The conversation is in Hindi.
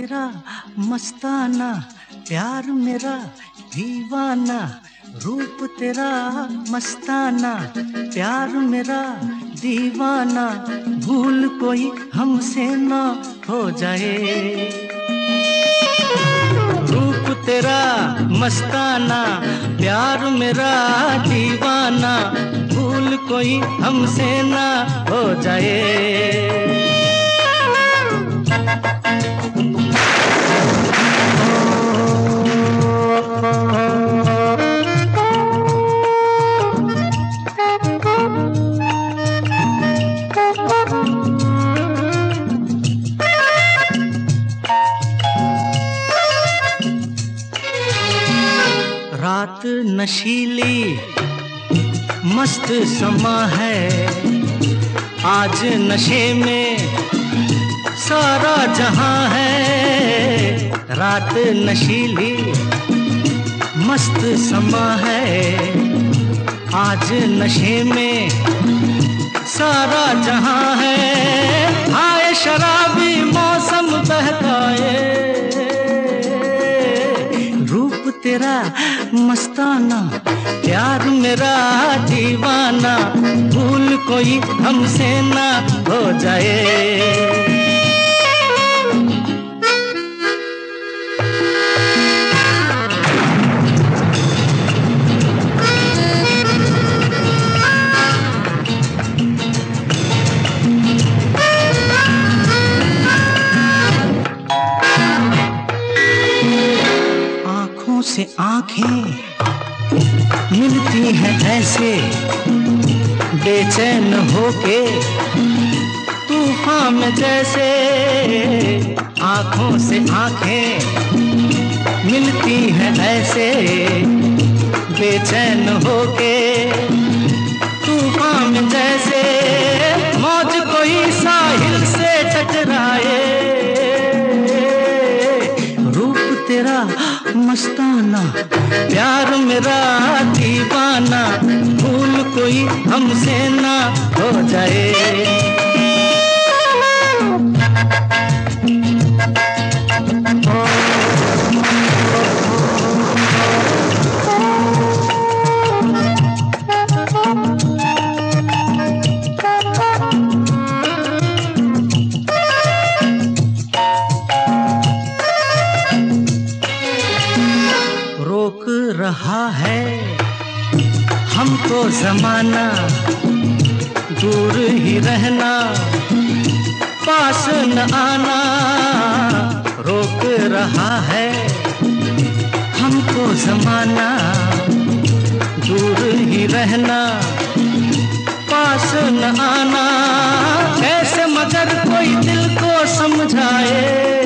तेरा मस्ताना, प्यार मेरा दीवाना। रूप तेरा मस्ताना, प्यार मेरा दीवाना। भूल कोई हमसे ना हो जाए। रूप तेरा मस्ताना, प्यार मेरा दीवाना। भूल कोई हमसे ना हो जाए। रात नशीली मस्त समा है, आज नशे में सारा जहां है। रात नशीली मस्त समा है, आज नशे में सारा जहां है। आए शराबी मौसम बहकाए, रूप तेरा मस्ताना, प्यार मेरा दीवाना। भूल कोई हमसे ना हो जाए। आँखों से आँखें मिलती हैं ऐसे, बेचैन होके तूफान में जैसे। आँखों से आँखें मिलती हैं ऐसे, बेचैन होके तूफान में जैसे। मौज कोई साहिल से टकराए, रूप तेरा मस्ताना, प्यार मेरा दीवाना। भूल कोई हमसे ना हो जाए। रोक रहा है हमको ज़माना, दूर ही रहना, पास न आना। रोक रहा है हमको ज़माना, दूर ही रहना, पास न आना। कैसे मगर कोई दिल को समझाए,